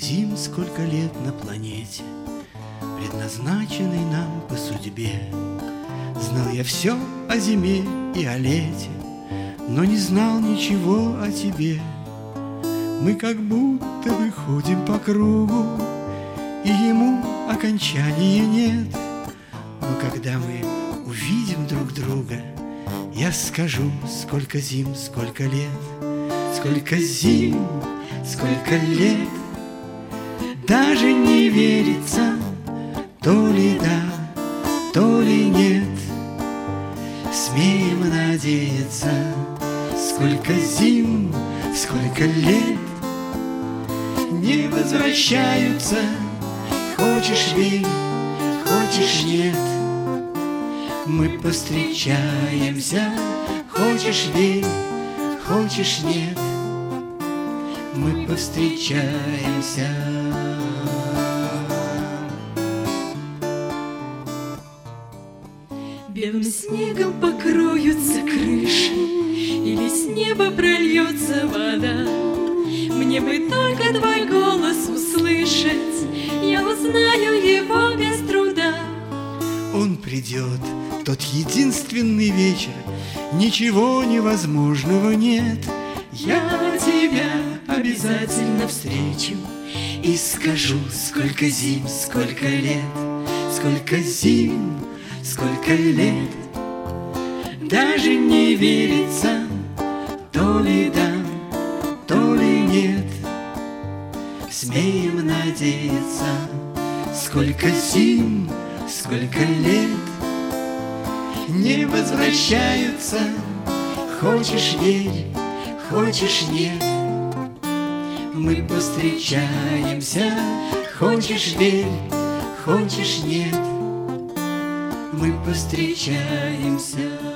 зим, сколько лет на планете, предназначенной нам по судьбе. Знал я все о зиме и о лете, но не знал ничего о тебе. Мы как будто бы ходим по кругу, и ему окончания нет. Но когда мы увидим друг друга, я скажу, сколько зим, сколько лет. Сколько зим, сколько лет. Даже не верится, то ли да, то ли нет. Смеем надеяться, сколько зим, сколько лет. Не возвращаются, хочешь верь, хочешь нет. Мы повстречаемся, хочешь верь, хочешь нет. Мы повстречаемся. Белым снегом покроются крыши, или с неба прольется вода. Мне бы только твой голос услышать, я узнаю его без труда. Он придет, тот единственный вечер, ничего невозможного нет. Я тебя обязательно встречу и скажу, сколько зим, сколько лет. Сколько зим, сколько лет. Даже не верится, то ли да, то ли нет. Смеем надеяться, сколько зим, сколько лет. Не возвращаются, хочешь верь, хочешь нет. Мы повстречаемся, хочешь верь, хочешь нет. Мы повстречаемся.